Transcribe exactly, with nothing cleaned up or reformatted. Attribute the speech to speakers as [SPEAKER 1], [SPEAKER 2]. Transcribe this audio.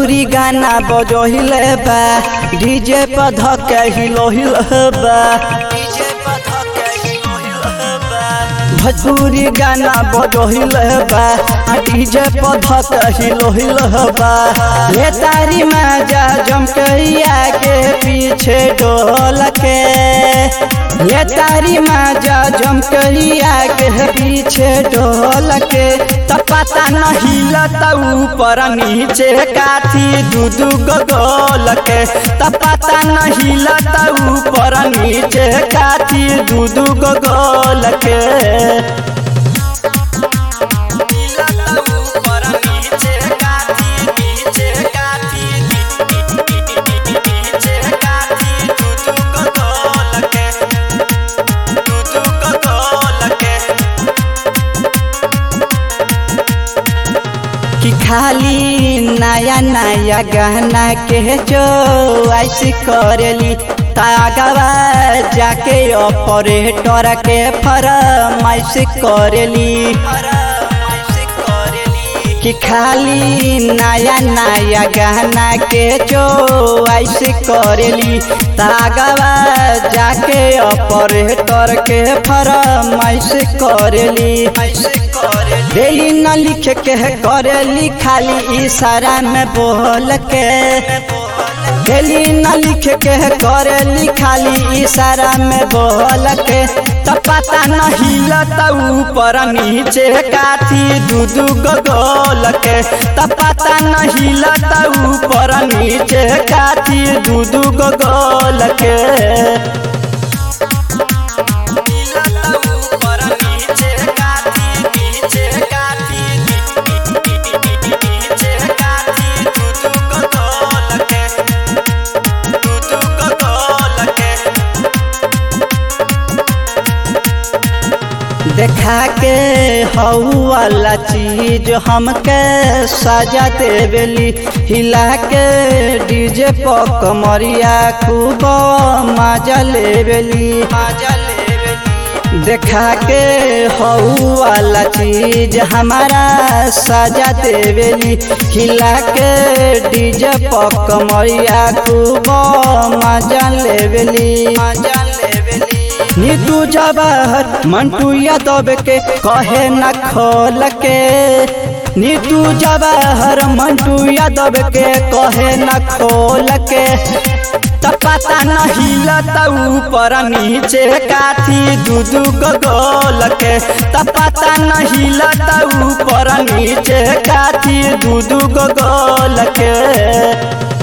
[SPEAKER 1] भोजपुरी गाना बजहिले बा डीजे पर धक्के हिलोहिल बा भोजपुरी गाना बजहिले बा डीजे पर धक्के हिलोहिल बा ले तारी मजा जमकैया के पीछे डोल के ले तारी मजा जमकैया के पीछे डोल के त पता नहीं लता ऊपर नीचे काथी दूधू गोल के त पता नहीं लता ऊपर नीचे काथी दूधू गोल के कि खाली नया नया गहना के जो ऐसी करेली तागवा जाके ऑपरेटर के फरमाइश करेली कि खाली नया नया गहना के जो ऐसी करेली तागवा जाके ऑपरेटर के फरमाइश करेली डेली न लिख के करेली खाली इशारा में बोल के डेली न लिख के करेली खाली इशारा में बोल के त पता नहीं लता ऊपर नीचे काथी दूधू गोल के त पता नहीं लता ऊपर नीचे काथी दूधू गोल के देखा के हऊ वाला चीज हमके सजा देवेली हिला के डीजे पर कमरिया खूब मजा लेवेली देखा के हऊ वाला चीज हमारा सजा देवेली हिला के डीजे पर कमरिया खूब मजा लेवेली नीतू जवाहर मंटू यादव के कहे न खोल के नीतू जवाहर मंटू यादव के कहे न खोल के त पता नहीं लता ऊपर नीचे काथी दूधू गोल के त पता नहीं लता ऊपर नीचे काथी दूधू गोल के।